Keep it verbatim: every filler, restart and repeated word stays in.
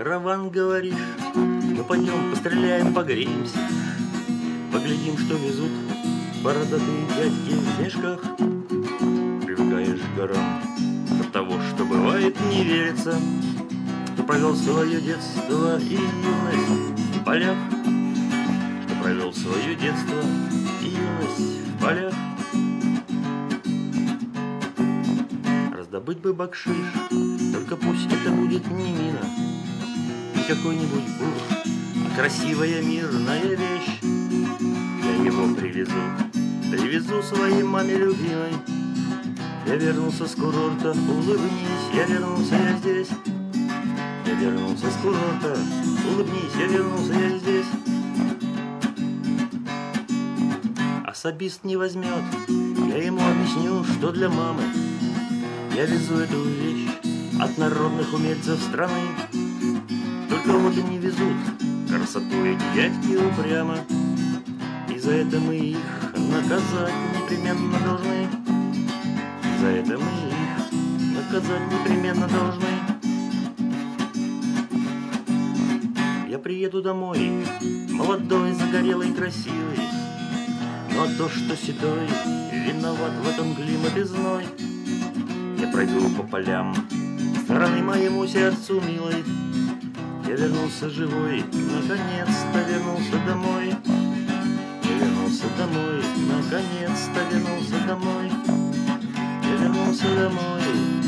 Караван, говоришь, ну пойдем постреляем, погреемся, поглядим, что везут бородатые дядьки в мешках. Привыкаешь к горам от того, что бывает, не верится, что провел свое детство и юность в полях, что провел свое детство и юность в полях. Раздобыть бы бакшиш, только пусть это будет не мина, не какой-нибудь бур, а красивая мирная вещь. Я его привезу, привезу своей маме любимой. Я вернулся с курорта, улыбнись, я вернулся, я здесь. Я вернулся с курорта, улыбнись, я вернулся, я здесь. Особист не возьмет, я ему объясню, что для мамы я везу эту вещь от народных умельцев страны. Только вот и не везут красоту эти дядьки упрямо, и за это мы их наказать непременно должны. За это мы их наказать непременно должны. Я приеду домой, молодой, загорелый, красивый, но то, что седой, виноват в этом климат и зной. Я пройду по полям стороны моему сердцу милой. Я вернулся живой, наконец-то вернулся домой. Я вернулся домой, наконец-то вернулся домой. Я вернулся домой.